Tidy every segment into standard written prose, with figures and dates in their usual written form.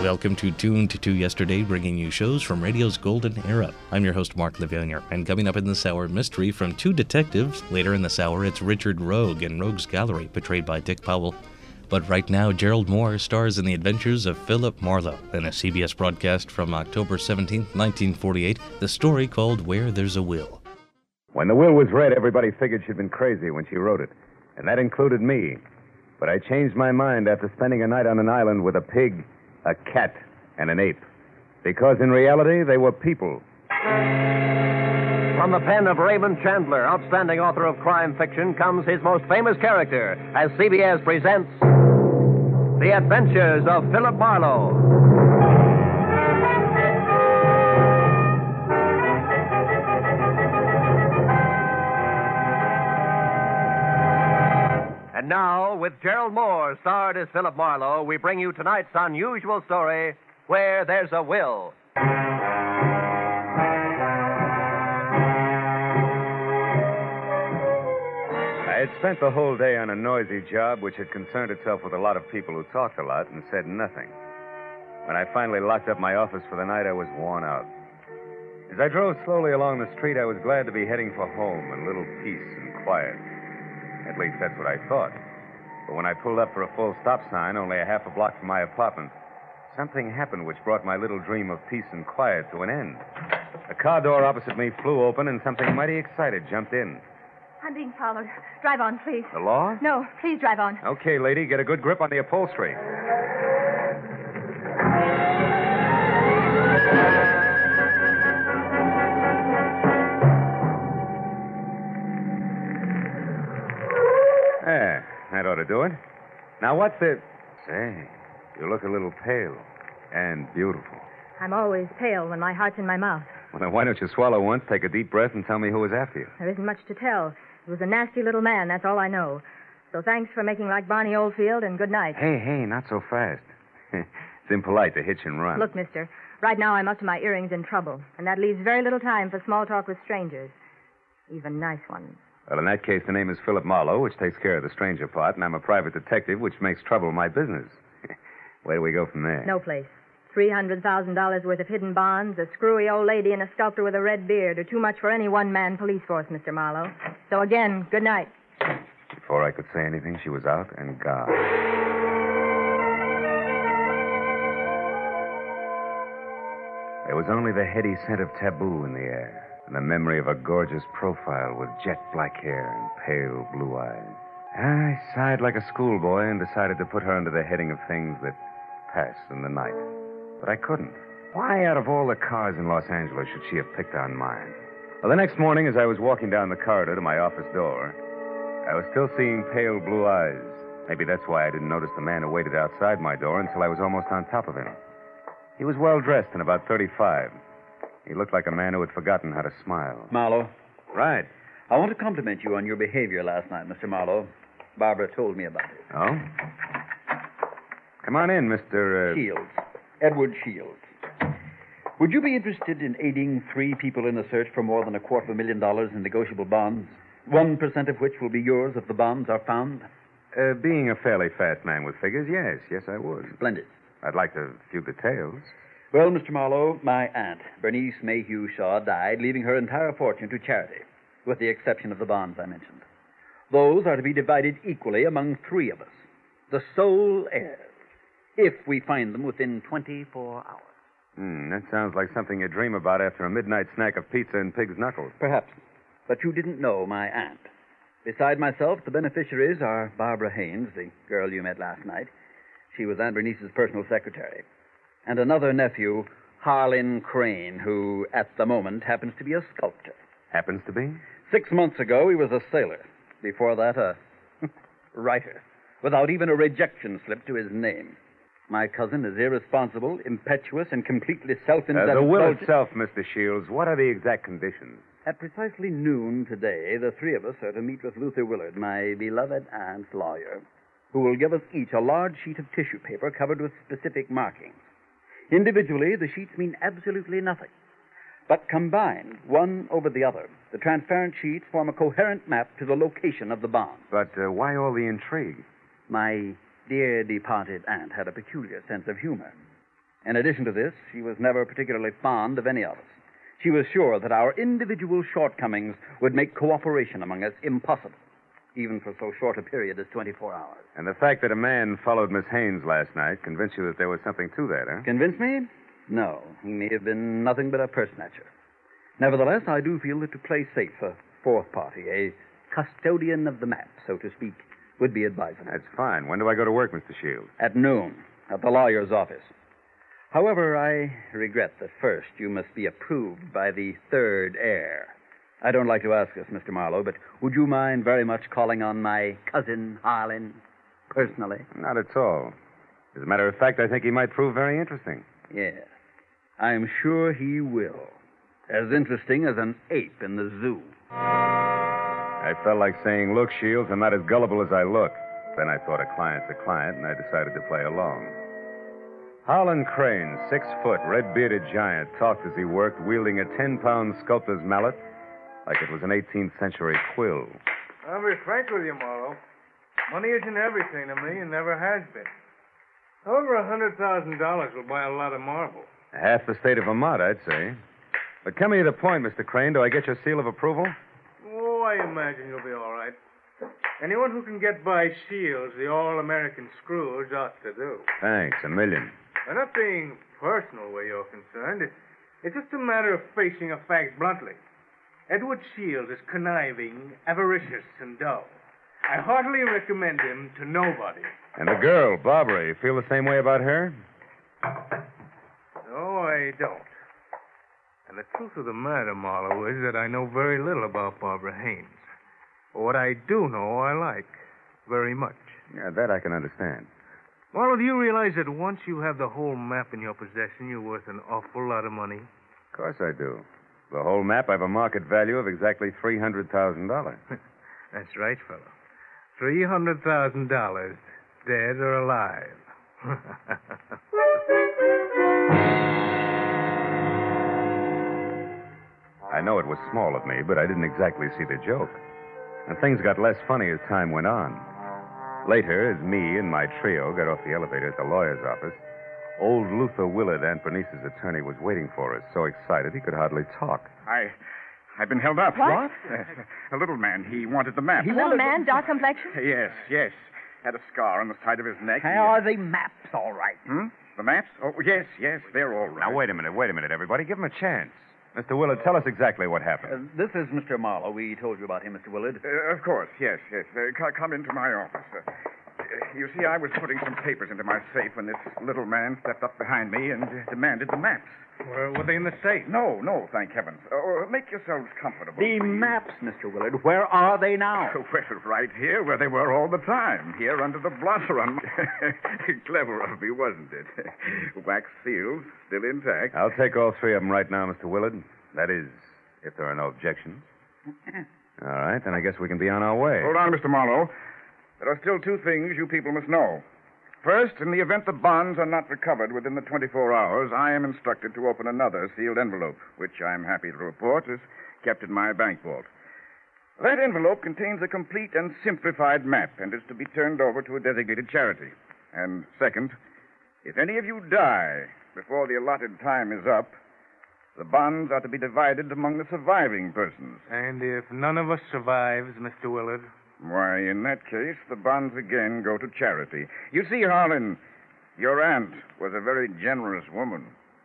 Welcome to Tuned to Yesterday, bringing you shows from radio's golden era. I'm your host, Mark Levanier, and coming up in this hour, mystery from two detectives. Later in this hour, it's Richard Rogue in Rogue's Gallery, portrayed by Dick Powell. But right now, Gerald Moore stars in the adventures of Philip Marlowe in a CBS broadcast from October 17, 1948, the story called Where There's a Will. When the will was read, everybody figured she'd been crazy when she wrote it, and that included me. But I changed my mind after spending a night on an island with a pig, a cat, and an ape. Because in reality, they were people. From the pen of Raymond Chandler, outstanding author of crime fiction, comes his most famous character as CBS presents The Adventures of Philip Marlowe. And now, with Gerald Moore, starred as Philip Marlowe, we bring you tonight's unusual story, Where There's a Will. I had spent the whole day on a noisy job which had concerned itself with a lot of people who talked a lot and said nothing. When I finally locked up my office for the night, I was worn out. As I drove slowly along the street, I was glad to be heading for home and a little peace and quiet. At least that's what I thought. But when I pulled up for a full stop sign, only a half a block from my apartment, something happened which brought my little dream of peace and quiet to an end. The car door opposite me flew open, and something mighty excited jumped in. I'm being followed. Drive on, please. The law? No, please drive on. Okay, lady, get a good grip on the upholstery. There, that ought to do it. Now, what's it? Say, you look a little pale and beautiful. I'm always pale when my heart's in my mouth. Well, then why don't you swallow once, take a deep breath, and tell me who was after you? There isn't much to tell. It was a nasty little man, that's all I know. So thanks for making like Barney Oldfield, and good night. Hey, not so fast. It's impolite to hitch and run. Look, mister, right now I'm up to my earrings in trouble, and that leaves very little time for small talk with strangers. Even nice ones. Well, in that case, the name is Philip Marlowe, which takes care of the stranger part, and I'm a private detective, which makes trouble my business. Where do we go from there? No place. $300,000 worth of hidden bonds, a screwy old lady, and a sculptor with a red beard are too much for any one-man police force, Mr. Marlowe. So again, good night. Before I could say anything, she was out and gone. There was only the heady scent of taboo in the air, and the memory of a gorgeous profile with jet black hair and pale blue eyes. I sighed like a schoolboy and decided to put her under the heading of things that pass in the night. But I couldn't. Why, out of all the cars in Los Angeles, should she have picked on mine? Well, the next morning, as I was walking down the corridor to my office door, I was still seeing pale blue eyes. Maybe that's why I didn't notice the man who waited outside my door until I was almost on top of him. He was well-dressed and about 35. He looked like a man who had forgotten how to smile. Marlowe. Right. I want to compliment you on your behavior last night, Mr. Marlowe. Barbara told me about it. Oh? Come on in, Mr. Shields. Edward Shields. Would you be interested in aiding 3 people in a search for more than $250,000 in negotiable bonds? 1% of which will be yours if the bonds are found? Being a fairly fast man with figures, yes, I would. Splendid. I'd like a few details. Well, Mr. Marlowe, my aunt, Bernice Mayhew Shaw, died, leaving her entire fortune to charity, with the exception of the bonds I mentioned. Those are to be divided equally among 3 of us, the sole heirs, if we find them within 24 hours. That sounds like something you dream about after a midnight snack of pizza and pig's knuckles. Perhaps. But you didn't know my aunt. Beside myself, the beneficiaries are Barbara Haynes, the girl you met last night. She was Aunt Bernice's personal secretary. And another nephew, Harlan Crane, who, at the moment, happens to be a sculptor. Happens to be? 6 months ago, he was a sailor. Before that, a writer, without even a rejection slip to his name. My cousin is irresponsible, impetuous, and completely self-indulgent. The will itself, Mr. Shields, what are the exact conditions? At precisely noon today, the 3 of us are to meet with Luther Willard, my beloved aunt's lawyer, who will give us each a large sheet of tissue paper covered with specific markings. Individually, the sheets mean absolutely nothing. But combined, one over the other, the transparent sheets form a coherent map to the location of the bond. But why all the intrigue? My dear departed aunt had a peculiar sense of humor. In addition to this, she was never particularly fond of any of us. She was sure that our individual shortcomings would make cooperation among us impossible, even for so short a period as 24 hours. And the fact that a man followed Miss Haynes last night convinced you that there was something to that, huh? Convince me? No. He may have been nothing but a purse snatcher. Nevertheless, I do feel that to play safe, a fourth party, a custodian of the map, so to speak, would be advisable. That's fine. When do I go to work, Mr. Shields? At noon, at the lawyer's office. However, I regret that first you must be approved by the third heir. I don't like to ask this, Mr. Marlowe, but would you mind very much calling on my cousin Harlan personally? Not at all. As a matter of fact, I think he might prove very interesting. Yes. I'm sure he will. As interesting as an ape in the zoo. I felt like saying, look, Shields, I'm not as gullible as I look. Then I thought a client's a client, and I decided to play along. Harlan Crane, 6 foot, red-bearded giant, talked as he worked, wielding a 10-pound sculptor's mallet like it was an 18th century quill. I'll be frank with you, Marlowe. Money isn't everything to me and never has been. Over $100,000 will buy a lot of marble. Half the state of Vermont, I'd say. But come to the point, Mr. Crane. Do I get your seal of approval? Oh, I imagine you'll be all right. Anyone who can get by Shields, the all-American Scrooge, ought to do. Thanks, a million. I'm not being personal where you're concerned. It's just a matter of facing a fact bluntly. Edward Shields is conniving, avaricious, and dull. I heartily recommend him to nobody. And the girl, Barbara, you feel the same way about her? No, I don't. And the truth of the matter, Marlowe, is that I know very little about Barbara Haynes. But what I do know, I like very much. Yeah, that I can understand. Marlowe, do you realize that once you have the whole map in your possession, you're worth an awful lot of money? Of course I do. The whole map, I have a market value of exactly $300,000. That's right, fellow. $300,000, dead or alive. I know it was small of me, but I didn't exactly see the joke. And things got less funny as time went on. Later, as me and my trio got off the elevator at the lawyer's office, old Luther Willard, Aunt Bernice's attorney, was waiting for us, so excited he could hardly talk. I've been held up. What? A little man. He wanted the map. Little man, dark complexion? Yes. Had a scar on the side of his neck. Are the maps all right? The maps? Oh, yes, they're all right. Now, wait a minute, everybody. Give him a chance. Mr. Willard, tell us exactly what happened. This is Mr. Marlowe. We told you about him, Mr. Willard. Of course, yes. Come into my office. You see, I was putting some papers into my safe when this little man stepped up behind me and demanded the maps. Were they in the safe? No, thank heavens. Make yourselves comfortable. The maps, Mr. Willard, where are they now? Well, right here, where they were all the time. Here under the blotter on... Clever of me, wasn't it? Wax seals, still intact. I'll take all 3 of them right now, Mr. Willard. That is, if there are no objections. All right, then I guess we can be on our way. Hold on, Mr. Marlowe. There are still 2 things you people must know. First, in the event the bonds are not recovered within the 24 hours, I am instructed to open another sealed envelope, which I'm happy to report is kept in my bank vault. That envelope contains a complete and simplified map and is to be turned over to a designated charity. And second, if any of you die before the allotted time is up, the bonds are to be divided among the surviving persons. And if none of us survives, Mr. Willard? Why, in that case, the bonds again go to charity. You see, Harlan, your aunt was a very generous woman.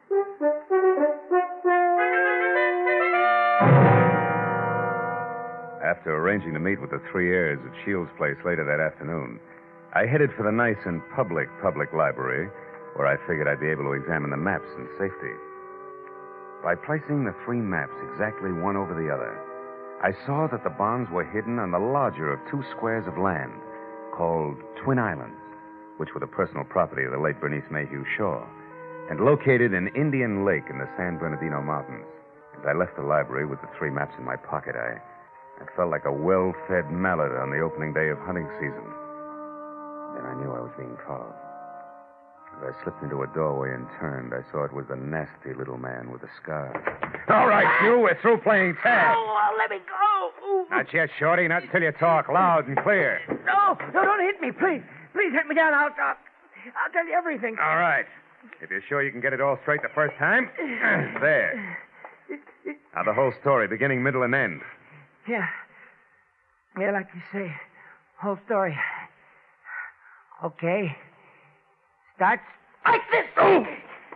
After arranging to meet with the 3 heirs at Shields' place later that afternoon, I headed for the nice and public library, where I figured I'd be able to examine the maps in safety. By placing the 3 maps exactly one over the other, I saw that the bonds were hidden on the larger of 2 squares of land called Twin Islands, which were the personal property of the late Bernice Mayhew Shaw, and located in Indian Lake in the San Bernardino Mountains. As I left the library with the 3 maps in my pocket, I felt like a well-fed mallet on the opening day of hunting season. Then I knew I was being followed. As I slipped into a doorway and turned, I saw it was the nasty little man with the scar. All right, you, we're through playing tag. Let me go. Ooh. Not yet, Shorty. Not until you talk loud and clear. No, don't hit me, please. Please hit me down. I'll tell you everything. All right. If you're sure you can get it all straight the first time, there. Now, the whole story, beginning, middle, and end. Yeah. Yeah, like you say. Whole story. Okay. Starts like this. Oh!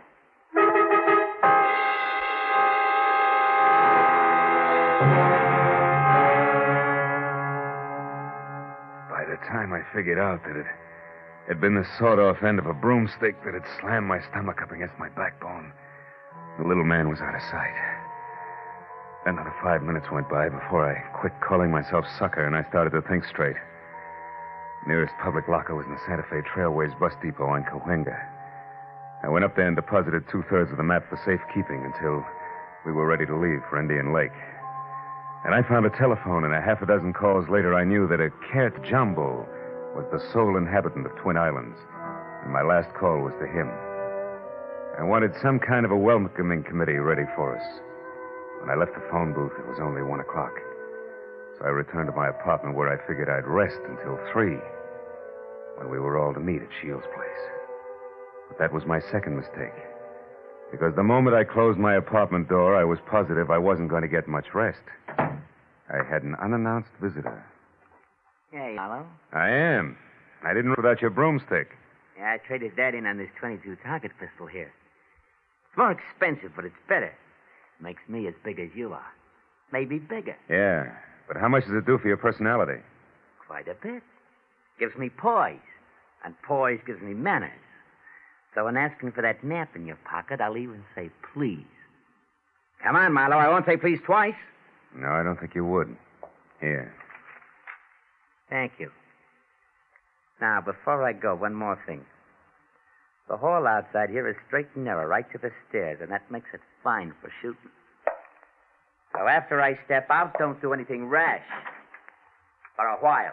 By the time I figured out that it had been the sawed-off end of a broomstick that had slammed my stomach up against my backbone, the little man was out of sight. Another 5 minutes went by before I quit calling myself sucker and I started to think straight. Nearest public locker was in the Santa Fe Trailways bus depot on Cahuenga. I went up there and deposited 2/3 of the map for safekeeping until we were ready to leave for Indian Lake. And I found a telephone, and a half a dozen calls later I knew that a Kert Jumbo was the sole inhabitant of Twin Islands, and my last call was to him. I wanted some kind of a welcoming committee ready for us. When I left the phone booth, it was only 1 o'clock. So I returned to my apartment where I figured I'd rest until 3, when we were all to meet at Shields' place. But that was my second mistake. Because the moment I closed my apartment door, I was positive I wasn't going to get much rest. I had an unannounced visitor. Hey, Marlowe. I am. I didn't without your broomstick. Yeah, I traded that in on this .22 target pistol here. It's more expensive, but it's better. Makes me as big as you are. Maybe bigger. Yeah, but how much does it do for your personality? Quite a bit. Gives me poise, and poise gives me manners. So in asking for that nap in your pocket, I'll even say please. Come on, Marlowe, I won't say please twice. No, I don't think you would. Here. Thank you. Now, before I go, one more thing. The hall outside here is straight and narrow, right to the stairs, and that makes it fine for shooting. So after I step out, don't do anything rash. For a while.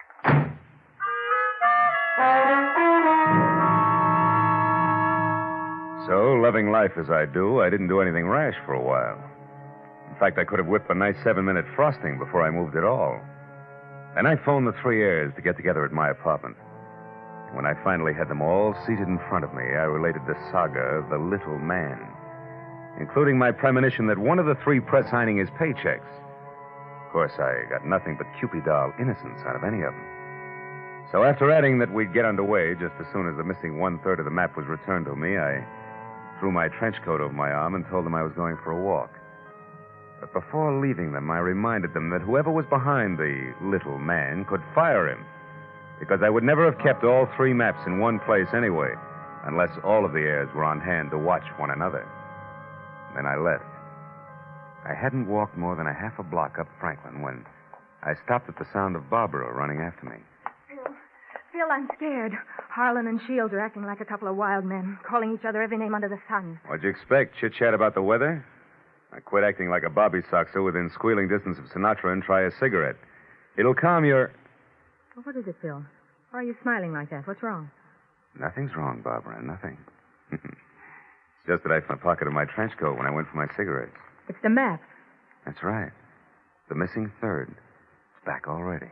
So, loving life as I do, I didn't do anything rash for a while. In fact, I could have whipped a nice 7-minute frosting before I moved at all. Then I phoned the 3 heirs to get together at my apartment. When I finally had them all seated in front of me, I related the saga of the little man, including my premonition that one of the 3 press signing his paychecks. Of course, I got nothing but Cupid-doll innocence out of any of them. So after adding that we'd get underway just as soon as the missing 1/3 of the map was returned to me, I threw my trench coat over my arm and told them I was going for a walk. But before leaving them, I reminded them that whoever was behind the little man could fire him, because I would never have kept all 3 maps in one place anyway, unless all of the heirs were on hand to watch one another. Then I left. I hadn't walked more than a half a block up Franklin when I stopped at the sound of Barbara running after me. Phil, I'm scared. Harlan and Shields are acting like a couple of wild men, calling each other every name under the sun. What'd you expect? Chit-chat about the weather? I quit acting like a bobby soxer within squealing distance of Sinatra and try a cigarette. It'll calm your... Well, what is it, Phil? Why are you smiling like that? What's wrong? Nothing's wrong, Barbara. Nothing. It's just that I found the pocket of my trench coat when I went for my cigarettes. It's the map. That's right. The missing 3rd. It's back already.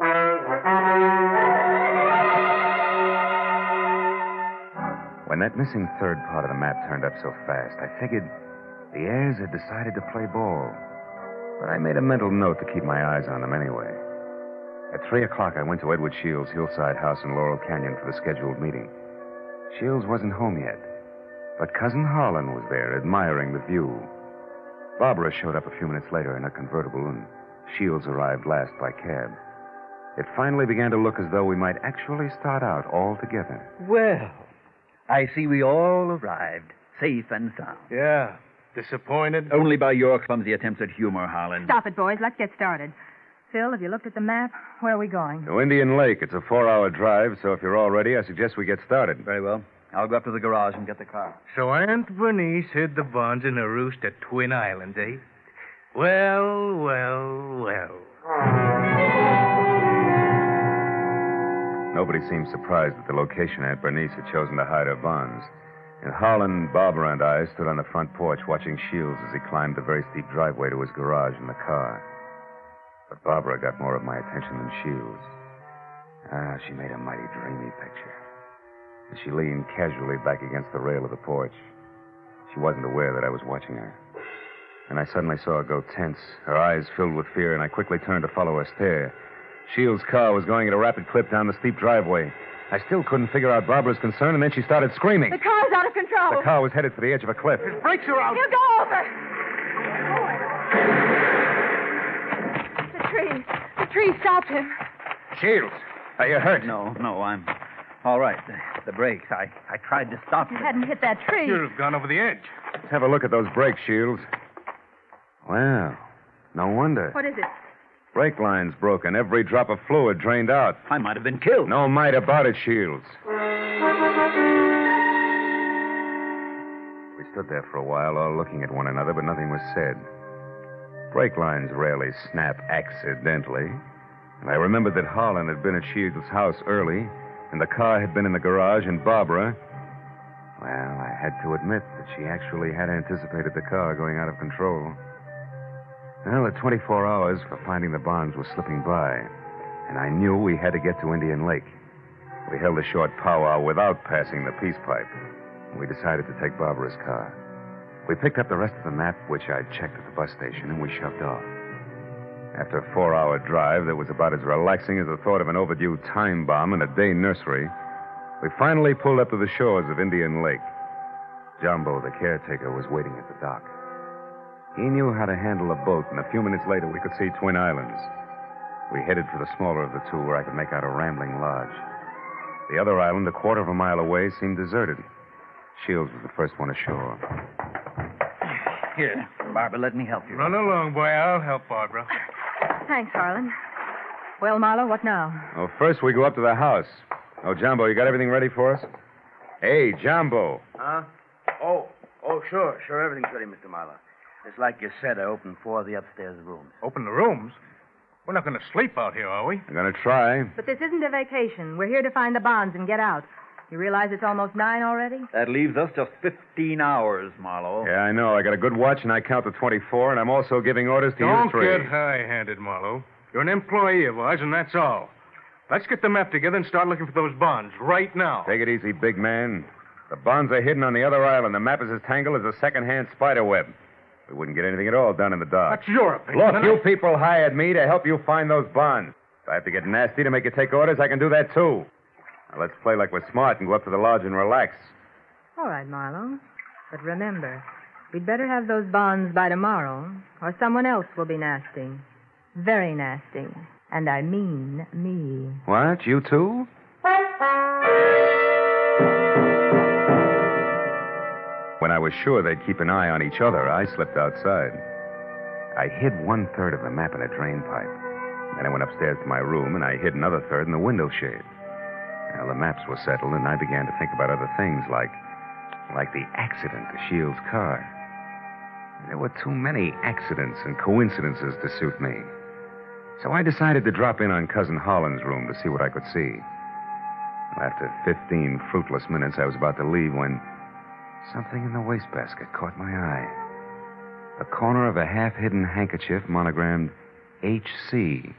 When that missing 3rd part of the map turned up so fast, I figured the heirs had decided to play ball. But I made a mental note to keep my eyes on them anyway. At 3 o'clock, I went to Edward Shields' hillside house in Laurel Canyon for the scheduled meeting. Shields wasn't home yet, but Cousin Harlan was there, admiring the view. Barbara showed up a few minutes later in a convertible, and Shields arrived last by cab. It finally began to look as though we might actually start out all together. Well, I see we all arrived, safe and sound. Yeah. Disappointed? Only by your clumsy attempts at humor, Harlan. Stop it, boys. Let's get started. Phil, have you looked at the map? Where are we going? To Indian Lake. It's a 4-hour drive, so if you're all ready, I suggest we get started. Very well. I'll go up to the garage and get the car. So Aunt Bernice hid the bonds in a roost at Twin Islands, eh? Well, well, well. Nobody seemed surprised at the location Aunt Bernice had chosen to hide her bonds. And Harlan, Barbara, and I stood on the front porch watching Shields as he climbed the very steep driveway to his garage in the car. But Barbara got more of my attention than Shields. She made a mighty dreamy picture. She leaned casually back against the rail of the porch. She wasn't aware that I was watching her. And I suddenly saw her go tense, her eyes filled with fear, and I quickly turned to follow her stare. Shields' car was going at a rapid clip down the steep driveway. I still couldn't figure out Barbara's concern, and then she started screaming. The car's out of control. The car was headed for the edge of a cliff. His brakes are out. He'll go over. The tree stopped him. Shields, are you hurt? No, I'm all right. The brakes. I tried to stop You them. hadn't hit that tree. You'd have gone over the edge. Let's have a look at those brakes, Shields. Well, no wonder. What is it? Brake line's broken. Every drop of fluid drained out. I might have been killed. No might about it, Shields. We stood there for a while, all looking at one another, but nothing was said. Brake lines rarely snap accidentally. And I remembered that Harlan had been at Shields' house early, and the car had been in the garage, and Barbara... Well, I had to admit that she actually had anticipated the car going out of control. Well, the 24 hours for finding the bonds was slipping by, and I knew we had to get to Indian Lake. We held a short powwow without passing the peace pipe. We decided to take Barbara's car. We picked up the rest of the map, which I'd checked at the bus station, and we shoved off. After a 4-hour drive that was about as relaxing as the thought of an overdue time bomb in a day nursery, we finally pulled up to the shores of Indian Lake. Jumbo, the caretaker, was waiting at the dock. He knew how to handle a boat, and a few minutes later we could see Twin Islands. We headed for the smaller of the two, where I could make out a rambling lodge. The other island, a quarter of a mile away, seemed deserted. Shields was the first one ashore. Here, Barbara, let me help you. Run along, boy. I'll help Barbara. Thanks, Harlan. Well, Marlowe, what now? Well, first we go up to the house. Oh, Jumbo, you got everything ready for us? Hey, Jumbo. Huh? Oh, sure. Everything's ready, Mr. Marlowe. It's like you said, I opened 4 of the upstairs rooms. Open the rooms? We're not going to sleep out here, are we? I'm going to try. But this isn't a vacation. We're here to find the bonds and get out. You realize it's almost 9 already? That leaves us just 15 hours, Marlowe. Yeah, I know. I got a good watch, and I count to 24, and I'm also giving orders to Don't you 3. get high-handed, Marlowe. You're an employee of ours, and that's all. Let's get the map together and start looking for those bonds right now. Take it easy, big man. The bonds are hidden on the other island. The map is as tangled as a second-hand spider web. We wouldn't get anything at all done in the dark. That's your opinion. Look, you people hired me to help you find those bonds. If I have to get nasty to make you take orders, I can do that, too. Now, let's play like we're smart and go up to the lodge and relax. All right, Marlowe. But remember, we'd better have those bonds by tomorrow, or someone else will be nasty. Very nasty. And I mean me. What? You too? When I was sure they'd keep an eye on each other, I slipped outside. I hid 1/3 of the map in a drain pipe. Then I went upstairs to my room, and I hid another 1/3 in the window shade. Well, the maps were settled, and I began to think about other things, like the accident to Shields' car. There were too many accidents and coincidences to suit me. So I decided to drop in on Cousin Harlan's room to see what I could see. After 15 fruitless minutes, I was about to leave when something in the wastebasket caught my eye. The corner of a half-hidden handkerchief monogrammed H.C.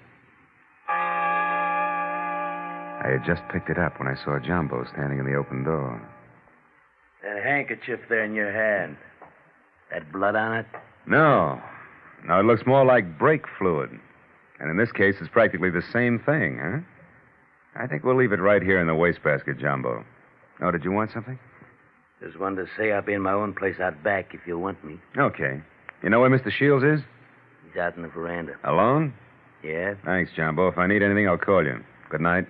I had just picked it up when I saw Jumbo standing in the open door. That handkerchief there in your hand. That blood on it? No, it looks more like brake fluid. And in this case, it's practically the same thing, huh? I think we'll leave it right here in the wastebasket, Jumbo. Oh, did you want something? Just wanted to say I'll be in my own place out back if you want me. Okay. You know where Mr. Shields is? He's out in the veranda. Alone? Yeah? Thanks, Jumbo. If I need anything, I'll call you. Good night.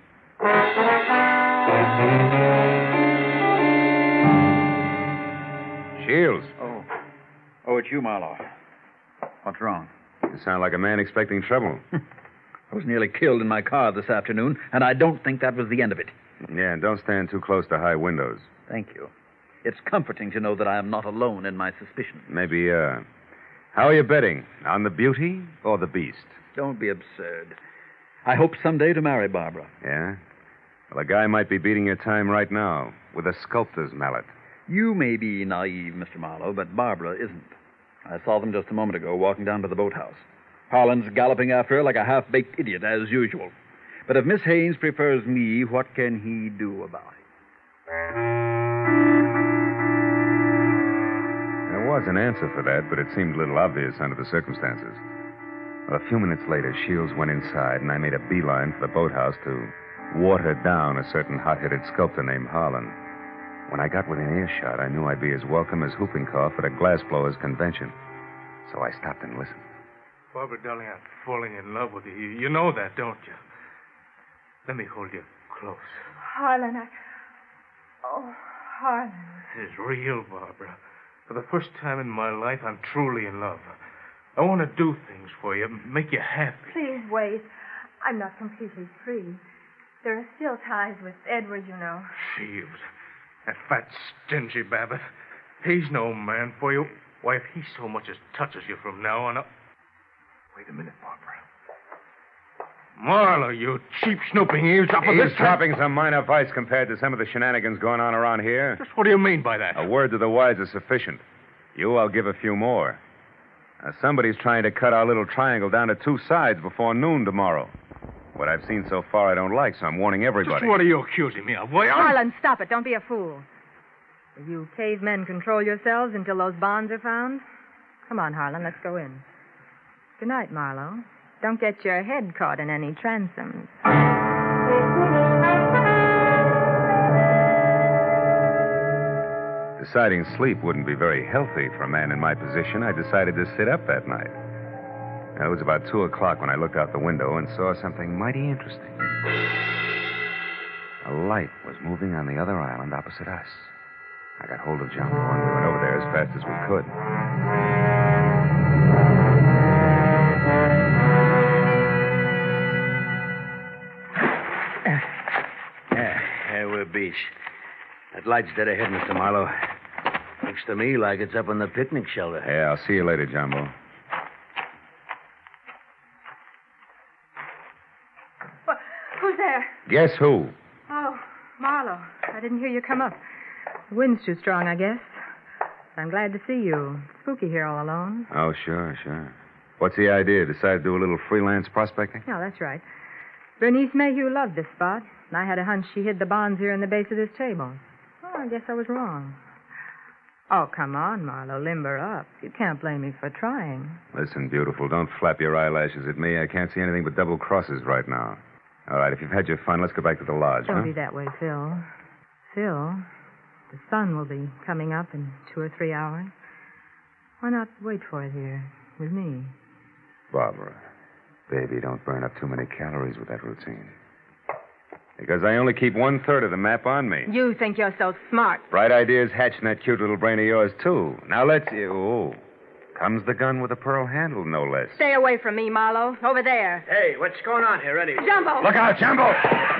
Shields. Oh, it's you, Marlowe. What's wrong? You sound like a man expecting trouble. I was nearly killed in my car this afternoon, and I don't think that was the end of it. Yeah, and don't stand too close to high windows. Thank you. It's comforting to know that I am not alone in my suspicions. Maybe, how are you betting? On the beauty or the beast? Don't be absurd. I hope someday to marry Barbara. Yeah? Well, a guy might be beating your time right now with a sculptor's mallet. You may be naive, Mr. Marlowe, but Barbara isn't. I saw them just a moment ago walking down to the boathouse. Harlan's galloping after her like a half-baked idiot, as usual. But if Miss Haynes prefers me, what can he do about it? There was an answer for that, but it seemed a little obvious under the circumstances. Well, a few minutes later, Shields went inside, and I made a beeline for the boathouse to water down a certain hot-headed sculptor named Harlan. When I got within earshot, I knew I'd be as welcome as whooping cough at a glassblowers convention. So I stopped and listened. Barbara, darling, I'm falling in love with you. You know that, don't you? Let me hold you close. Harlan, Oh, Harlan. This is real, Barbara. For the first time in my life, I'm truly in love. I want to do things for you, make you happy. Please wait. I'm not completely free. There are still ties with Edward, you know. Shields. That fat, stingy Babbitt. He's no man for you. Why, if he so much as touches you from now on... Wait a minute, Barbara. Marlowe, you cheap snooping eavesdropper. Eavesdropping's a minor vice compared to some of the shenanigans going on around here. Just what do you mean by that? A word to the wise is sufficient. I'll give a few more. Now, somebody's trying to cut our little triangle down to two sides before noon tomorrow. What I've seen so far I don't like, so I'm warning everybody. Just what are you accusing me of? Why, Harlan, stop it. Don't be a fool. Will you cavemen control yourselves until those bonds are found? Come on, Harlan, let's go in. Good night, Marlowe. Don't get your head caught in any transoms. Deciding sleep wouldn't be very healthy for a man in my position, I decided to sit up that night. It was about 2 o'clock when I looked out the window and saw something mighty interesting. A light was moving on the other island opposite us. I got hold of Jumbo and we went over there as fast as we could. We're beach. That light's dead ahead, Mr. Marlowe. Looks to me like it's up on the picnic shelter. Yeah, I'll see you later, Jumbo. Who's there? Guess who? Oh, Marlowe. I didn't hear you come up. The wind's too strong, I guess. I'm glad to see you. Spooky here all alone. Oh, sure. What's the idea? Decide to do a little freelance prospecting? Yeah, that's right. Bernice Mayhew loved this spot, and I had a hunch she hid the bonds here in the base of this table. Oh, I guess I was wrong. Oh, come on, Marlowe. Limber up. You can't blame me for trying. Listen, beautiful, don't flap your eyelashes at me. I can't see anything but double crosses right now. All right, if you've had your fun, let's go back to the lodge, Don't be that way, Phil. Phil, the sun will be coming up in 2 or 3 hours. Why not wait for it here with me? Barbara, baby, don't burn up too many calories with that routine. Because I only keep 1/3 of the map on me. You think you're so smart. Bright ideas hatch in that cute little brain of yours, too. Now let's... Oh, comes the gun with a pearl handle, no less. Stay away from me, Marlowe. Over there. Hey, what's going on here, anyway? Jumbo! Look out, Jumbo!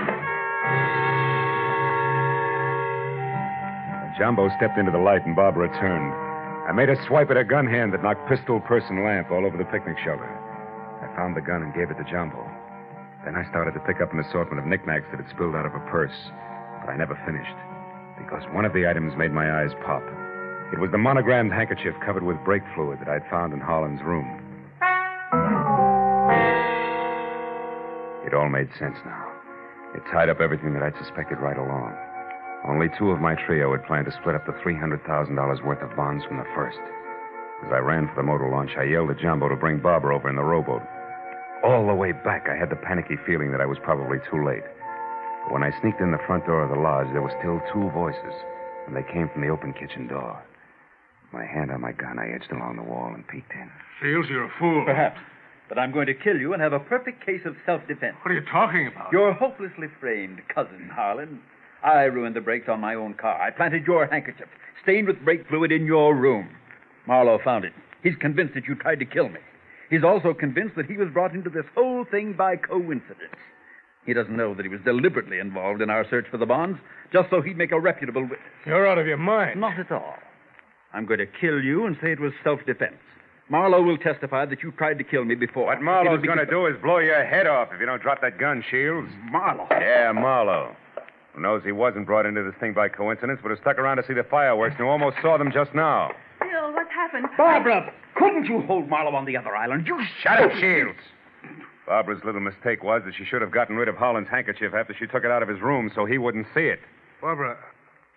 Jumbo stepped into the light and Barbara turned. I made a swipe at her gun hand that knocked pistol, purse, and lamp all over the picnic shelter. I found the gun and gave it to Jumbo. Then I started to pick up an assortment of knickknacks that had spilled out of her purse. But I never finished, because one of the items made my eyes pop. It was the monogrammed handkerchief covered with brake fluid that I'd found in Harlan's room. It all made sense now. It tied up everything that I'd suspected right along. Only 2 of my trio had planned to split up the $300,000 worth of bonds from the first. As I ran for the motor launch, I yelled at Jumbo to bring Barbara over in the rowboat. All the way back, I had the panicky feeling that I was probably too late. But when I sneaked in the front door of the lodge, there were still 2 voices, and they came from the open kitchen door. With my hand on my gun, I edged along the wall and peeked in. Shields, you're a fool. Perhaps. But I'm going to kill you and have a perfect case of self-defense. What are you talking about? Your hopelessly framed cousin, Harlan. I ruined the brakes on my own car. I planted your handkerchief, stained with brake fluid, in your room. Marlowe found it. He's convinced that you tried to kill me. He's also convinced that he was brought into this whole thing by coincidence. He doesn't know that he was deliberately involved in our search for the bonds, just so he'd make a reputable witness. You're out of your mind. Not at all. I'm going to kill you and say it was self-defense. Marlowe will testify that you tried to kill me before. What Marlowe's going to do is blow your head off if you don't drop that gun, Shields. Marlowe? Yeah, Marlowe. Who knows he wasn't brought into this thing by coincidence, but has stuck around to see the fireworks and who almost saw them just now. Phil, what's happened? Barbara, couldn't you hold Marlowe on the other island? You shut up, Shields. Barbara's little mistake was that she should have gotten rid of Harlan's handkerchief after she took it out of his room so he wouldn't see it. Barbara,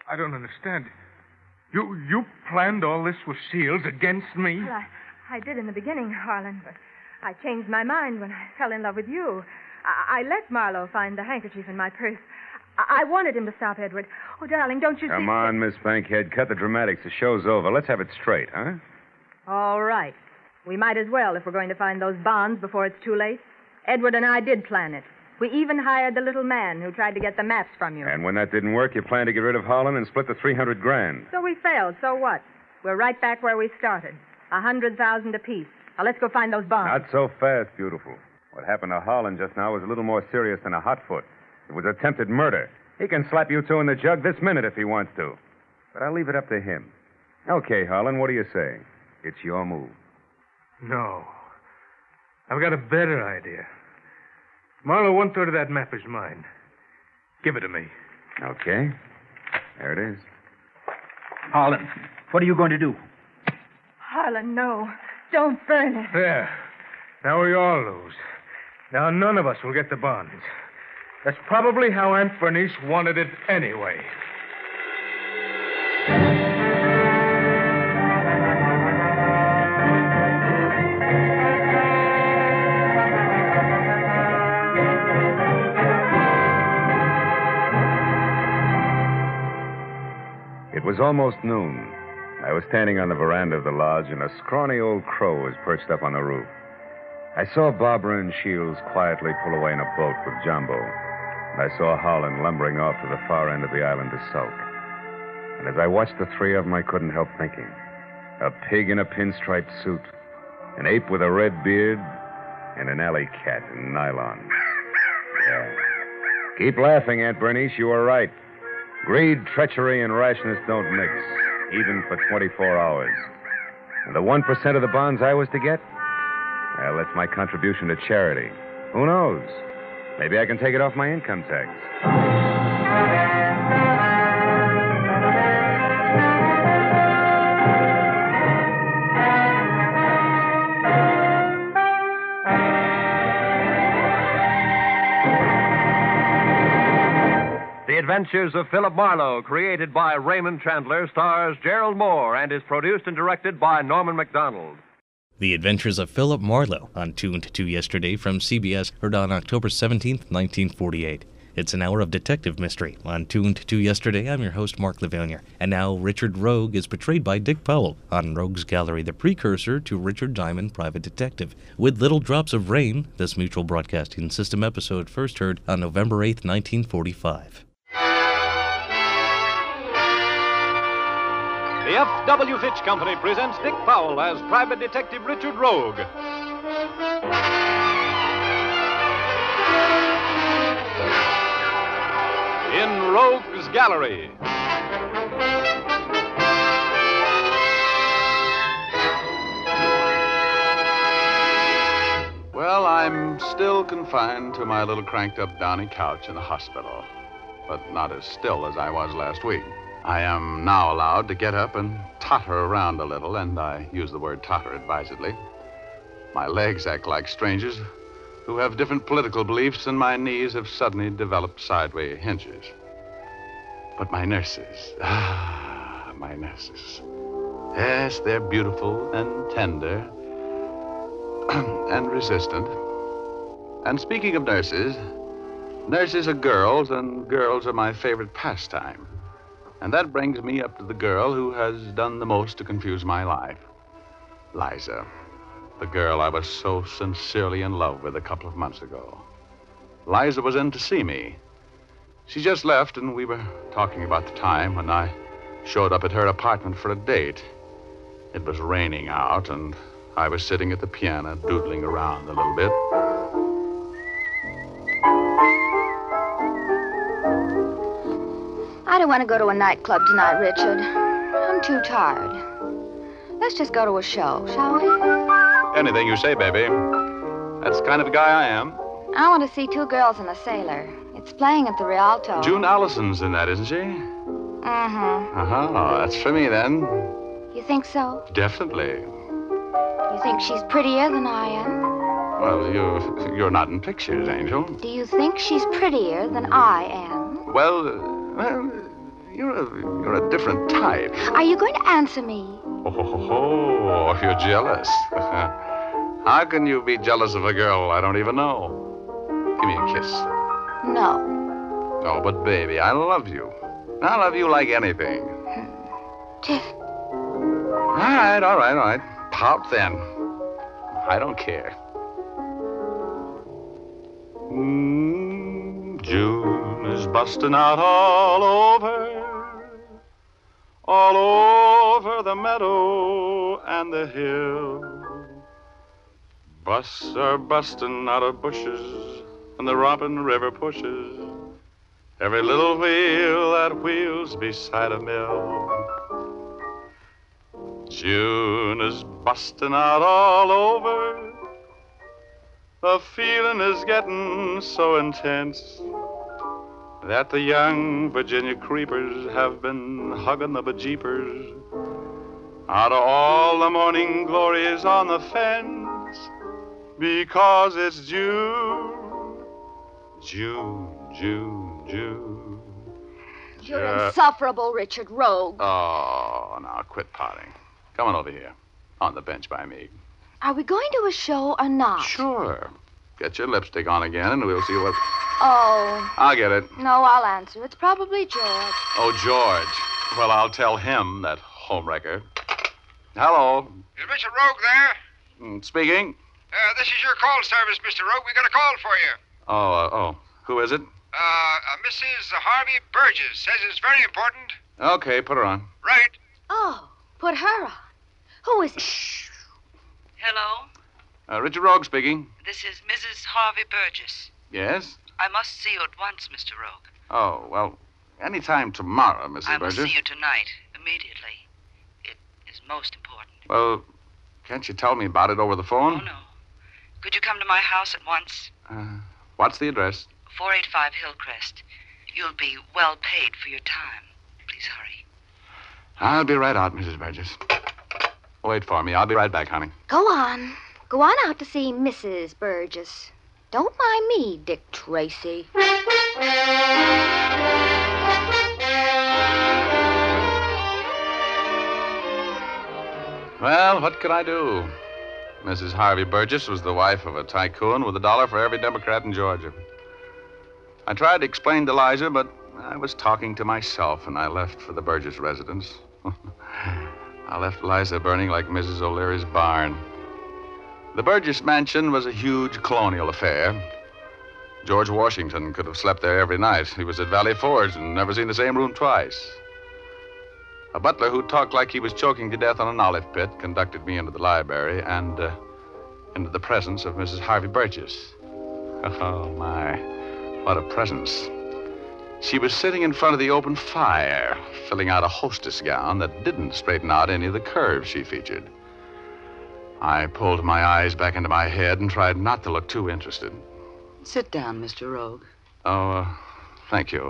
I don't understand. You planned all this with Shields against me? Well, I did in the beginning, Harlan, but I changed my mind when I fell in love with you. I let Marlowe find the handkerchief in my purse. I wanted him to stop Edward. Oh, darling, don't you see... Come on, Miss Bankhead. Cut the dramatics. The show's over. Let's have it straight, huh? All right. We might as well if we're going to find those bonds before it's too late. Edward and I did plan it. We even hired the little man who tried to get the maps from you. And when that didn't work, you planned to get rid of Holland and split the $300,000. So we failed. So what? We're right back where we started. $100,000 apiece. Now let's go find those bonds. Not so fast, beautiful. What happened to Holland just now was a little more serious than a hot foot. It was attempted murder. He can slap you two in the jug this minute if he wants to. But I'll leave it up to him. Okay, Holland, what do you say? It's your move. No. I've got a better idea. Marlowe, 1/3 of that map is mine. Give it to me. Okay. There it is. Harlan, what are you going to do? Harlan, no. Don't burn it. There. Now we all lose. Now none of us will get the bonds. That's probably how Aunt Bernice wanted it anyway. It was almost noon. I was standing on the veranda of the lodge, and a scrawny old crow was perched up on the roof. I saw Barbara and Shields quietly pull away in a boat with Jumbo. And I saw Holland lumbering off to the far end of the island to sulk. And as I watched the three of them, I couldn't help thinking. A pig in a pinstriped suit, an ape with a red beard, and an alley cat in nylon. Yeah. Keep laughing, Aunt Bernice. You were right. Greed, treachery, and rashness don't mix, even for 24 hours. And the 1% of the bonds I was to get? Well, that's my contribution to charity. Who knows? Maybe I can take it off my income tax. The Adventures of Philip Marlowe, created by Raymond Chandler, stars Gerald Moore and is produced and directed by Norman MacDonald. The Adventures of Philip Marlowe, on Tuned to Yesterday from CBS, heard on October 17, 1948. It's an hour of detective mystery. On Tuned to Yesterday, I'm your host, Mark LaVilliere. And now, Richard Rogue is portrayed by Dick Powell on Rogue's Gallery, the precursor to Richard Diamond, Private Detective. With Little Drops of Rain, this Mutual Broadcasting System episode first heard on November 8, 1945. The F.W. Fitch Company presents Dick Powell as Private Detective Richard Rogue. In Rogue's Gallery. Well, I'm still confined to my little cranked-up Downy couch in the hospital, but not as still as I was last week. I am now allowed to get up and totter around a little, and I use the word totter advisedly. My legs act like strangers who have different political beliefs, and my knees have suddenly developed sideway hinges. But my nurses, my nurses. Yes, they're beautiful and tender and resistant. And speaking of nurses, nurses are girls, and girls are my favorite pastime. And that brings me up to the girl who has done the most to confuse my life. Liza, the girl I was so sincerely in love with a couple of months ago. Liza was in to see me. She just left, and we were talking about the time when I showed up at her apartment for a date. It was raining out, and I was sitting at the piano doodling around a little bit. I don't want to go to a nightclub tonight, Richard. I'm too tired. Let's just go to a show, shall we? Anything you say, baby. That's the kind of guy I am. I want to see Two Girls and a Sailor. It's playing at the Rialto. June Allison's in that, isn't she? Mm-hmm. Uh-huh. That's for me, then. You think so? Definitely. You think she's prettier than I am? Well, you're not in pictures, Angel. Do you think she's prettier than I am? Well, You're a different type. Are you going to answer me? Oh, you're jealous. How can you be jealous of a girl I don't even know? Give me a kiss. No. Oh, but baby, I love you. I love you like anything. Tiff. All right. Pout then. I don't care. June is busting out all over the meadow and the hill. Busts are busting out of bushes, and the romping river pushes every little wheel that wheels beside a mill. June is busting out all over. The feeling is getting so intense that the young Virginia creepers have been hugging the bejeepers out of all the morning glories on the fence, because it's June. You're insufferable, Richard Rogue. Oh, now quit pouting. Come on over here, on the bench by me. Are we going to a show or not? Sure. Get your lipstick on again, and we'll see what... Oh. I'll get it. No, I'll answer. It's probably George. Oh, George. Well, I'll tell him, that homewrecker. Hello. Is Mr. Rogue there? Speaking. This is your call service, Mr. Rogue. We got a call for you. Oh. Who is it? Mrs. Harvey Burgess says it's very important. Okay, put her on. Right. Oh, put her on. Who is it? Shh. Hello? Richard Rogue speaking. This is Mrs. Harvey Burgess. Yes? I must see you at once, Mr. Rogue. Oh, well, anytime tomorrow, Mrs. I Burgess. must see you tonight, immediately. It is most important. Well, can't you tell me about it over the phone? Oh, no. Could you come to my house at once? What's the address? 485 Hillcrest. You'll be well paid for your time. Please hurry. I'll be right out, Mrs. Burgess. Wait for me. I'll be right back, honey. Go on. Go on out to see Mrs. Burgess. Don't mind me, Dick Tracy. Well, what could I do? Mrs. Harvey Burgess was the wife of a tycoon with $1 for every Democrat in Georgia. I tried to explain to Liza, but I was talking to myself, and I left for the Burgess residence. I left Liza burning like Mrs. O'Leary's barn. The Burgess mansion was a huge colonial affair. George Washington could have slept there every night. He was at Valley Forge and never seen the same room twice. A butler who talked like he was choking to death on an olive pit conducted me into the library and into the presence of Mrs. Harvey Burgess. Oh, my. What a presence. She was sitting in front of the open fire, filling out a hostess gown that didn't straighten out any of the curves she featured. I pulled my eyes back into my head and tried not to look too interested. Sit down, Mr. Rogue. Oh, thank you.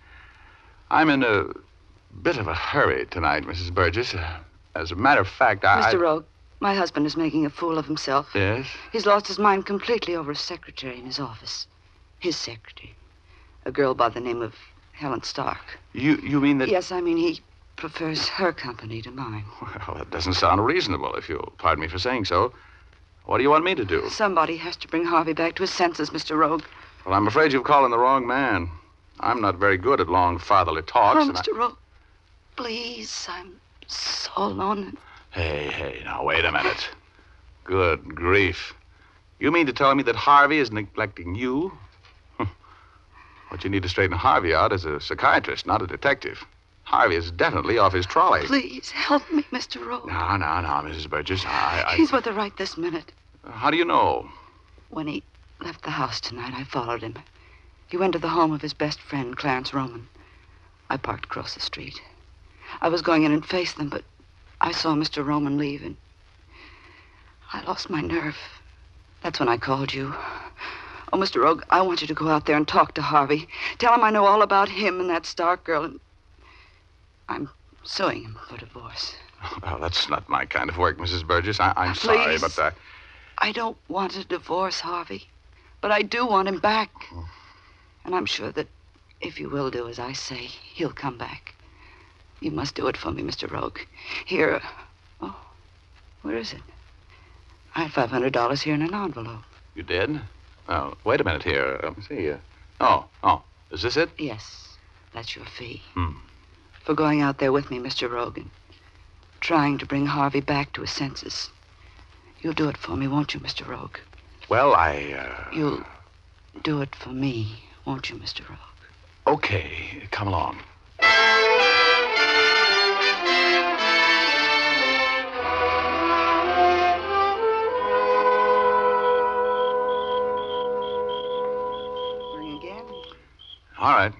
I'm in a bit of a hurry tonight, Mrs. Burgess. As a matter of fact, Mr. Rogue, my husband is making a fool of himself. Yes? He's lost his mind completely over a secretary in his office. His secretary. A girl by the name of Helen Stark. You mean that... Yes, I mean he prefers her company to mine. Well, that doesn't sound reasonable, if you'll pardon me for saying so. What do you want me to do? Somebody has to bring Harvey back to his senses, Mr. Rogue. Well, I'm afraid you've called in the wrong man. I'm not very good at long fatherly talks. Oh, Mr. Rogue, please, I'm so alone. Hey, now, wait a minute. Good grief. You mean to tell me that Harvey is neglecting you? What you need to straighten Harvey out is a psychiatrist, not a detective. Harvey is definitely off his trolley. Please, help me, Mr. Rogue. No, Mrs. Burgess. He's with her right this minute. How do you know? When he left the house tonight, I followed him. He went to the home of his best friend, Clarence Roman. I parked across the street. I was going in and face them, but I saw Mr. Roman leave, and I lost my nerve. That's when I called you. Oh, Mr. Rogue, I want you to go out there and talk to Harvey. Tell him I know all about him and that Stark girl, and I'm suing him for divorce. Well, that's not my kind of work, Mrs. Burgess. I'm sorry, but... I don't want a divorce, Harvey, but I do want him back. And I'm sure that if you will do as I say, he'll come back. You must do it for me, Mr. Rogue. Here. Oh, where is it? I had $500 here in an envelope. You did? Oh, wait a minute here. Let me see. Oh. Is this it? Yes. That's your fee. Hmm. For going out there with me, Mr. Rogan. Trying to bring Harvey back to his senses. You'll do it for me, won't you, Mr. Rogue? Well, You'll do it for me, won't you, Mr. Rogue? Okay. Come along. Ring again? All right.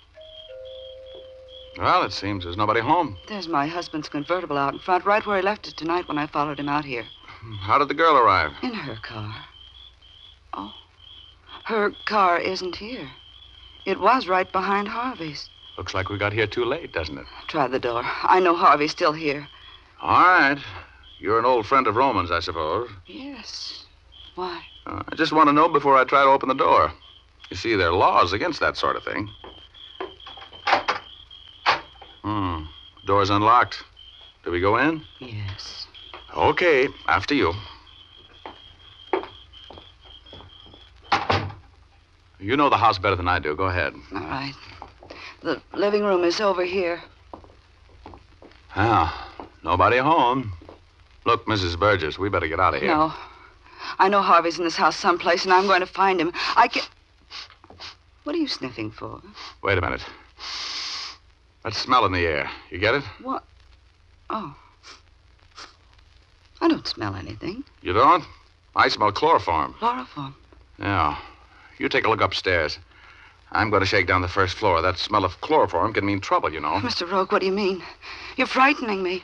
Well, it seems there's nobody home. There's my husband's convertible out in front, right where he left it tonight when I followed him out here. How did the girl arrive? In her car. Oh. Her car isn't here. It was right behind Harvey's. Looks like we got here too late, doesn't it? Try the door. I know Harvey's still here. All right. You're an old friend of Roman's, I suppose. Yes. Why? I just want to know before I try to open the door. You see, there are laws against that sort of thing. Door's unlocked. Do we go in? Yes. Okay, after you. You know the house better than I do. Go ahead. All right. The living room is over here. Nobody home. Look, Mrs. Burgess, we better get out of here. No. I know Harvey's in this house someplace, and I'm going to find him. What are you sniffing for? Wait a minute. That smell in the air. You get it? What? Oh. I don't smell anything. You don't? I smell chloroform. Chloroform? Yeah. You take a look upstairs. I'm going to shake down the first floor. That smell of chloroform can mean trouble, you know. Mr. Rogue, what do you mean? You're frightening me.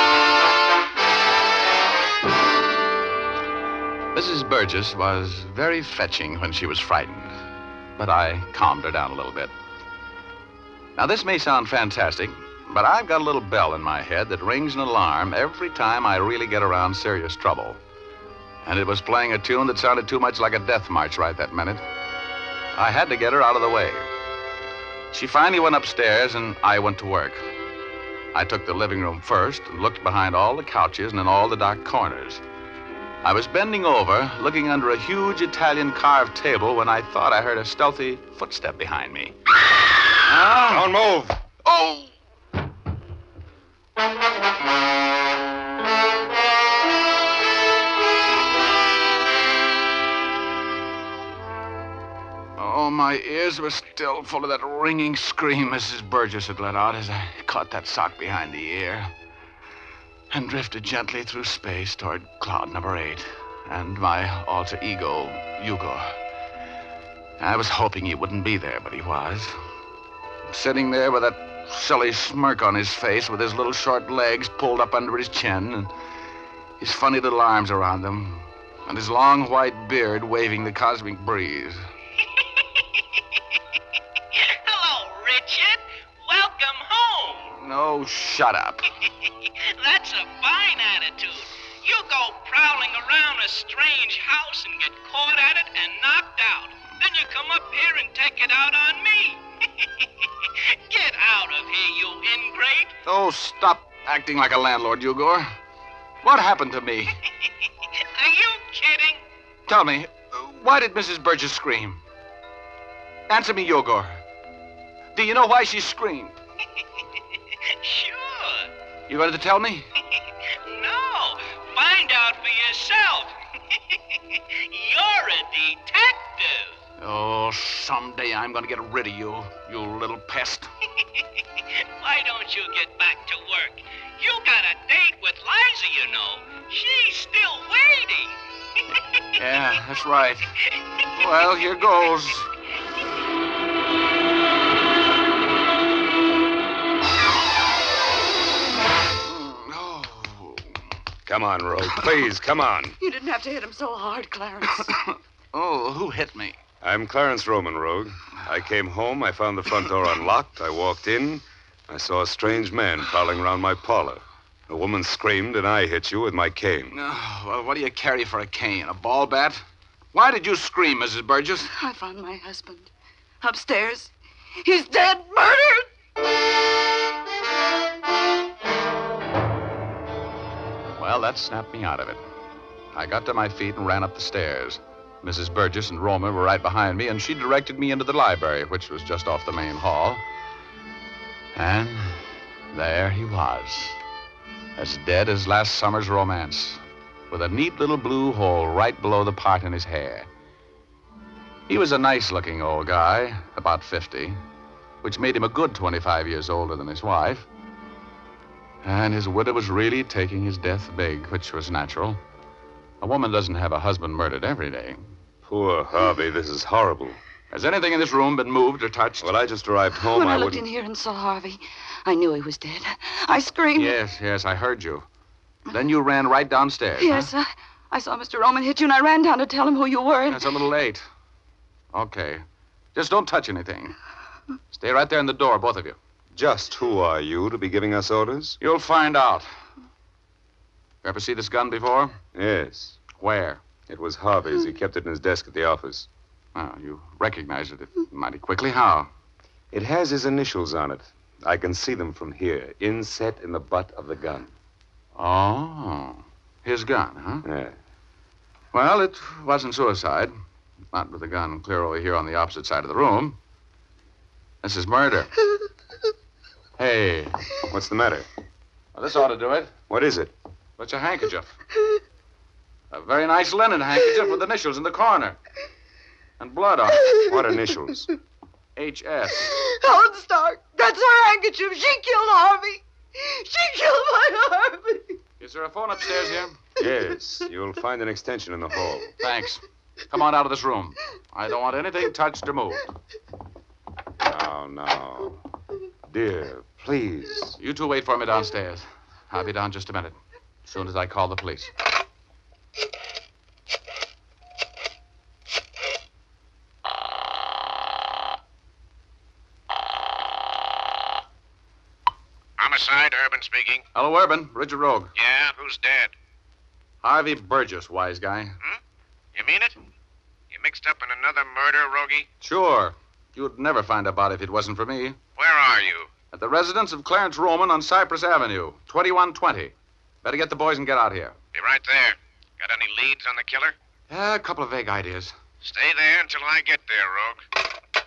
Mrs. Burgess was very fetching when she was frightened, but I calmed her down a little bit. Now, this may sound fantastic, but I've got a little bell in my head that rings an alarm every time I really get around serious trouble. And it was playing a tune that sounded too much like a death march right that minute. I had to get her out of the way. She finally went upstairs, and I went to work. I took the living room first and looked behind all the couches and in all the dark corners. I was bending over, looking under a huge Italian carved table when I thought I heard a stealthy footstep behind me. Don't move. Oh! Oh, my ears were still full of that ringing scream Mrs. Burgess had let out as I caught that sock behind the ear and drifted gently through space toward cloud number 8 and my alter ego, Hugo. I was hoping he wouldn't be there, but he was. Sitting there with that silly smirk on his face with his little short legs pulled up under his chin and his funny little arms around them and his long white beard waving the cosmic breeze. Hello, Richard. Welcome home. No, shut up. That's a fine attitude. You go prowling around a strange house and get caught at it and knocked out. Then you come up here and take it out on me. Get out of here, you ingrate. Oh, stop acting like a landlord, Hugo. What happened to me? Are you kidding? Tell me, why did Mrs. Burgess scream? Answer me, Hugo. Do you know why she screamed? Sure. You going to tell me? No. Find out for yourself. You're a detective. Oh, someday I'm going to get rid of you, you little pest. Why don't you get back to work? You got a date with Liza, you know. She's still waiting. Yeah, that's right. Well, here goes. Come on, Rogue. Please, come on. You didn't have to hit him so hard, Clarence. Oh, who hit me? I'm Clarence Roman, Rogue. I came home. I found the front door unlocked. I walked in. I saw a strange man prowling around my parlor. A woman screamed, and I hit you with my cane. Oh, well, what do you carry for a cane? A ball bat? Why did you scream, Mrs. Burgess? I found my husband upstairs. He's dead, murdered. Well, that snapped me out of it. I got to my feet and ran up the stairs. Mrs. Burgess and Roma were right behind me, and she directed me into the library, which was just off the main hall. And there he was, as dead as last summer's romance, with a neat little blue hole right below the part in his hair. He was a nice-looking old guy, about 50, which made him a good 25 years older than his wife. And his widow was really taking his death big, which was natural. A woman doesn't have a husband murdered every day. Poor Harvey, this is horrible. Has anything in this room been moved or touched? Well, I just arrived home. When I looked in here and saw Harvey, I knew he was dead. I screamed. Yes, I heard you. Then you ran right downstairs. Yes, huh? I saw Mr. Roman hit you, and I ran down to tell him who you were. That's a little late. Okay. Just don't touch anything. Stay right there in the door, both of you. Just who are you to be giving us orders? You'll find out. You ever see this gun before? Yes. Where? It was Harvey's. He kept it in his desk at the office. Oh, you recognized it mighty quickly. How? It has his initials on it. I can see them from here, inset in the butt of the gun. Oh, his gun, huh? Yeah. Well, it wasn't suicide. Not with the gun clear over here on the opposite side of the room. This is murder. Hey. What's the matter? Well, this ought to do it. What is it? It's a handkerchief. A very nice linen handkerchief with initials in the corner. And blood on it. What initials? H.S. Helen Stark. That's her handkerchief. She killed Harvey. She killed my Harvey. Is there a phone upstairs here? Yes. You'll find an extension in the hall. Thanks. Come on out of this room. I don't want anything touched or moved. Now. Dear, please. You two wait for me downstairs. I'll be down just a minute. As soon as I call the police. Homicide, Urban speaking. Hello, Urban. Richard Rogue. Yeah, who's dead? Harvey Burgess, wise guy. You mean it? You mixed up in another murder, Rogie? Sure. You'd never find out if it wasn't for me. Where are you? At the residence of Clarence Roman on Cypress Avenue, 2120. Better get the boys and get out here. Be right there. Got any leads on the killer? A couple of vague ideas. Stay there until I get there, Rogue.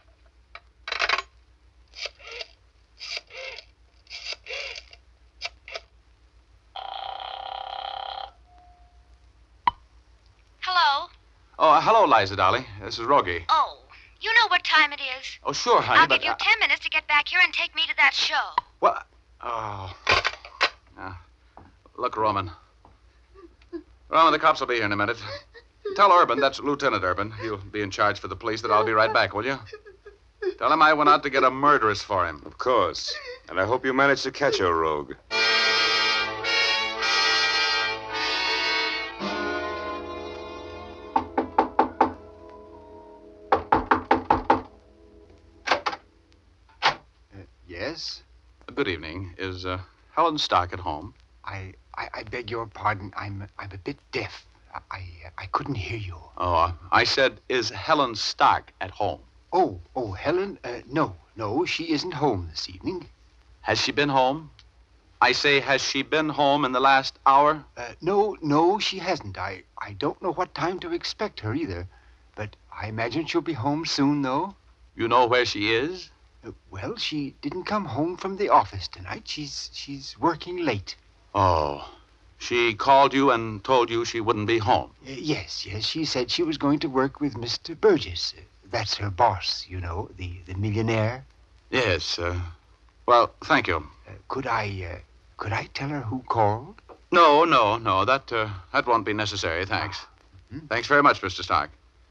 Hello? Oh, hello, Liza, darling. This is Rogie. Oh, you know what time it is. Oh, sure, honey, I'll but... give you 10 minutes to get back here and take me to that show. What? Oh. Look, Roman. Roman, the cops will be here in a minute. Tell Urban, that's Lieutenant Urban. He'll be in charge for the police, that I'll be right back, will you? Tell him I went out to get a murderess for him. Of course. And I hope you managed to catch her, Rogue. Yes? Good evening. Is Helen Stark at home? I beg your pardon. I'm a bit deaf. I couldn't hear you. Oh, I said, is Helen Stark at home? Oh, Helen? No, she isn't home this evening. Has she been home? I say, has she been home in the last hour? No, she hasn't. I don't know what time to expect her either. But I imagine she'll be home soon, though. You know where she is? Well, she didn't come home from the office tonight. She's working late. Oh. She called you and told you she wouldn't be home? Yes. She said she was going to work with Mr. Burgess. That's her boss, you know, the millionaire. Yes. Well, thank you. Could I tell her who called? No. That won't be necessary, thanks. Thanks very much, Mr. Stark.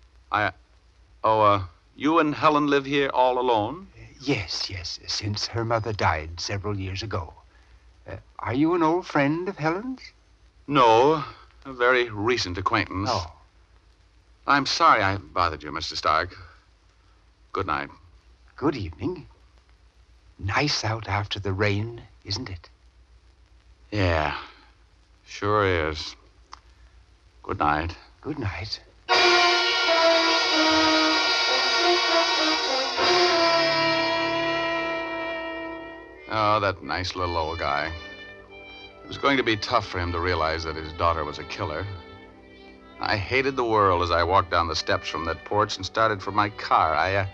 You and Helen live here all alone? Yes, since her mother died several years ago. Are you an old friend of Helen's? No, a very recent acquaintance. Oh. I'm sorry I bothered you, Mr. Stark. Good night. Good evening. Nice out after the rain, isn't it? Yeah, sure is. Good night. Good night. Oh, that nice little old guy. was going to be tough for him to realize that his daughter was a killer. I hated the world as I walked down the steps from that porch and started for my car.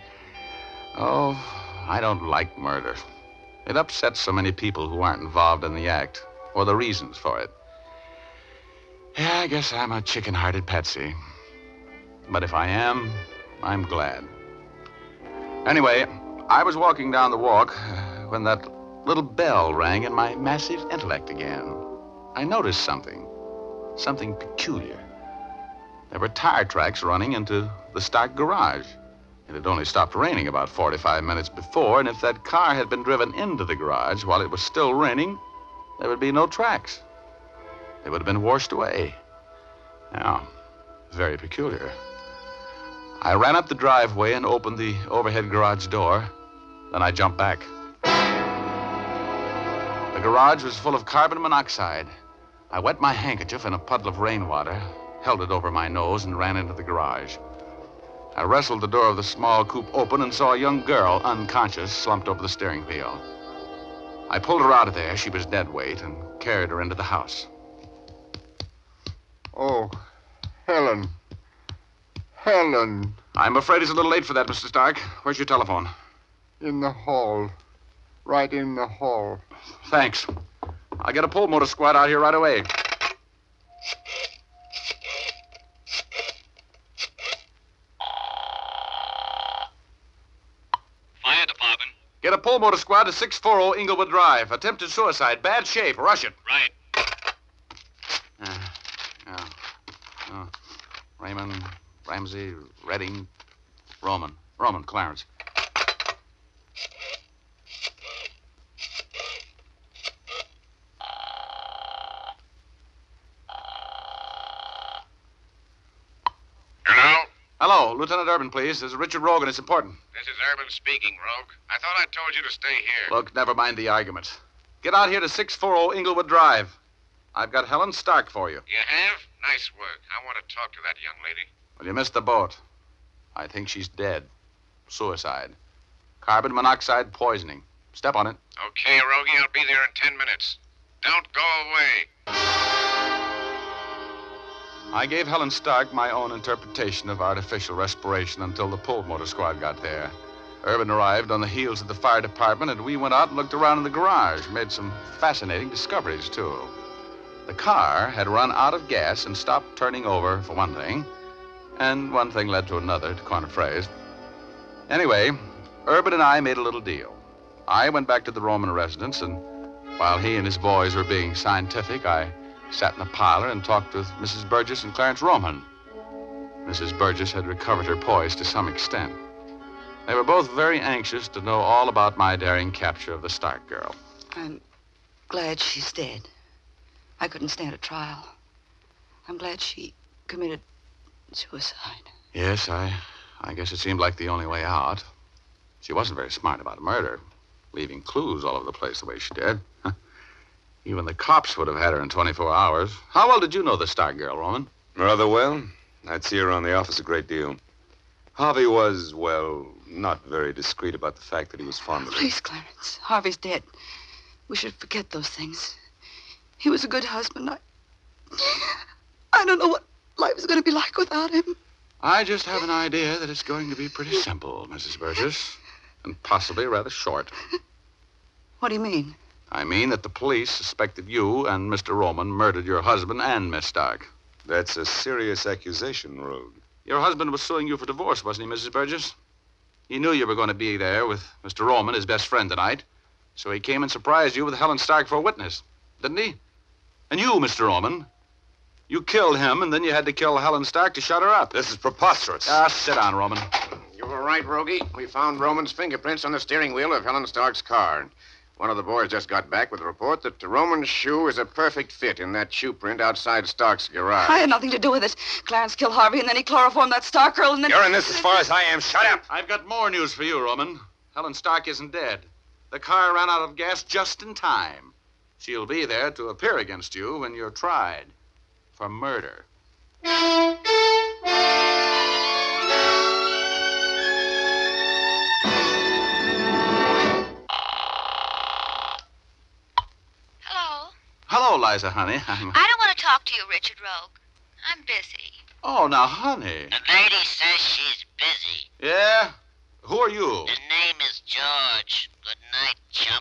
I don't like murder. It upsets so many people who aren't involved in the act or the reasons for it. Yeah, I guess I'm a chicken-hearted patsy. But if I am, I'm glad. Anyway, I was walking down the walk when that little bell rang in my massive intellect again. I noticed something peculiar. There were tire tracks running into the Stark garage. It had only stopped raining about 45 minutes before, and if that car had been driven into the garage while it was still raining, there would be no tracks. They would have been washed away. Yeah, very peculiar. I ran up the driveway and opened the overhead garage door. Then I jumped back. The garage was full of carbon monoxide. I wet my handkerchief in a puddle of rainwater, held it over my nose, and ran into the garage. I wrestled the door of the small coupe open and saw a young girl, unconscious, slumped over the steering wheel. I pulled her out of there. She was dead weight, and carried her into the house. Oh, Helen. Helen. I'm afraid it's a little late for that, Mr. Stark. Where's your telephone? In the hall. Right in the hall. Thanks. I'll get a pull motor squad out here right away. Fire department. Get a pull motor squad to 640 Inglewood Drive. Attempted suicide. Bad shape. Rush it. Right. Raymond, Ramsey, Redding, Roman, Clarence. Hello, Lieutenant Urban, please. This is Richard Rogan. It's important. This is Urban speaking, Rogue. I thought I told you to stay here. Look, never mind the argument. Get out here to 640 Inglewood Drive. I've got Helen Stark for you. You have? Nice work. I want to talk to that young lady. Well, you missed the boat. I think she's dead. Suicide. Carbon monoxide poisoning. Step on it. Okay, Rogie, I'll be there in 10 minutes. Don't go away. I gave Helen Stark my own interpretation of artificial respiration until the pull motor squad got there. Urban arrived on the heels of the fire department, and we went out and looked around in the garage. Made some fascinating discoveries, too. The car had run out of gas and stopped turning over, for one thing. And one thing led to another, to coin a phrase. Anyway, Urban and I made a little deal. I went back to the Roman residence, and while he and his boys were being scientific, I sat in the parlor and talked with Mrs. Burgess and Clarence Roman. Mrs. Burgess had recovered her poise to some extent. They were both very anxious to know all about my daring capture of the Stark girl. I'm glad she's dead. I couldn't stand a trial. I'm glad she committed suicide. Yes, I guess it seemed like the only way out. She wasn't very smart about murder, leaving clues all over the place the way she did. Even the cops would have had her in 24 hours. How well did you know the Stark girl, Roman? Rather well. I'd see her around the office a great deal. Harvey was, well, not very discreet about the fact that he was fond of her. Please, Clarence. Harvey's dead. We should forget those things. He was a good husband. I don't know what life is going to be like without him. I just have an idea that it's going to be pretty simple, Mrs. Burgess, and possibly rather short. What do you mean? I mean that the police suspected you and Mr. Roman murdered your husband and Miss Stark. That's a serious accusation, Rogue. Your husband was suing you for divorce, wasn't he, Mrs. Burgess? He knew you were going to be there with Mr. Roman, his best friend, tonight. So he came and surprised you with Helen Stark for a witness, didn't he? And you, Mr. Roman, you killed him, and then you had to kill Helen Stark to shut her up. This is preposterous. Sit down, Roman. You were right, Rogie. We found Roman's fingerprints on the steering wheel of Helen Stark's car. One of the boys just got back with a report that Roman's shoe is a perfect fit in that shoe print outside Stark's garage. I had nothing to do with it. Clarence killed Harvey, and then he chloroformed that Stark girl, and then... You're in this as far as I am. Shut up! I've got more news for you, Roman. Helen Stark isn't dead. The car ran out of gas just in time. She'll be there to appear against you when you're tried for murder. Hello, Hello, Liza, honey. I don't want to talk to you, Richard Rogue. I'm busy. Oh, now, honey. The lady says she's busy. Yeah? Who are you? His name is George. Good night, chump.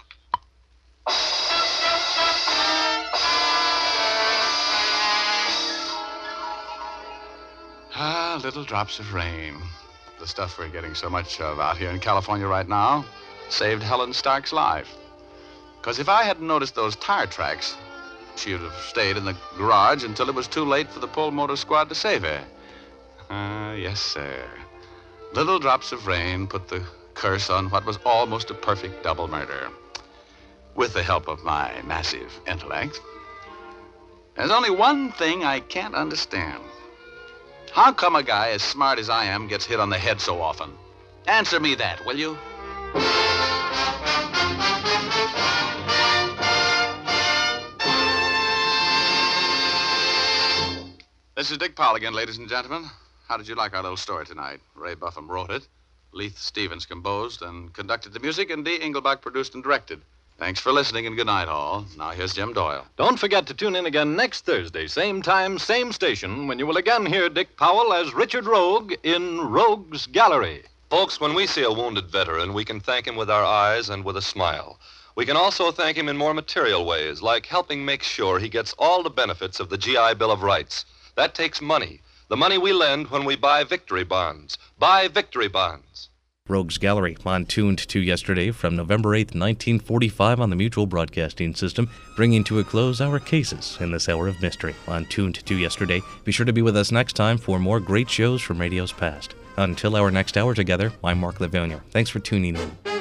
Ah, little drops of rain. The stuff we're getting so much of out here in California right now saved Helen Stark's life. Because if I hadn't noticed those tire tracks, she would have stayed in the garage until it was too late for the Pull Motor Squad to save her. Yes, sir. Little drops of rain put the curse on what was almost a perfect double murder. With the help of my massive intellect. There's only one thing I can't understand. How come a guy as smart as I am gets hit on the head so often? Answer me that, will you? This is Dick Powell again, ladies and gentlemen. How did you like our little story tonight? Ray Buffum wrote it. Leith Stevens composed and conducted the music, and Dee Engelbach produced and directed. Thanks for listening, and good night, all. Now here's Jim Doyle. Don't forget to tune in again next Thursday, same time, same station, when you will again hear Dick Powell as Richard Rogue in Rogue's Gallery. Folks, when we see a wounded veteran, we can thank him with our eyes and with a smile. We can also thank him in more material ways, like helping make sure he gets all the benefits of the GI Bill of Rights. That takes money. The money we lend when we buy victory bonds. Buy victory bonds. Rogue's Gallery, on Tuned to Yesterday from November 8th, 1945 on the Mutual Broadcasting System, bringing to a close our cases in this hour of mystery. On Tuned to Yesterday, be sure to be with us next time for more great shows from radio's past. Until our next hour together, I'm Mark Lavillier. Thanks for tuning in.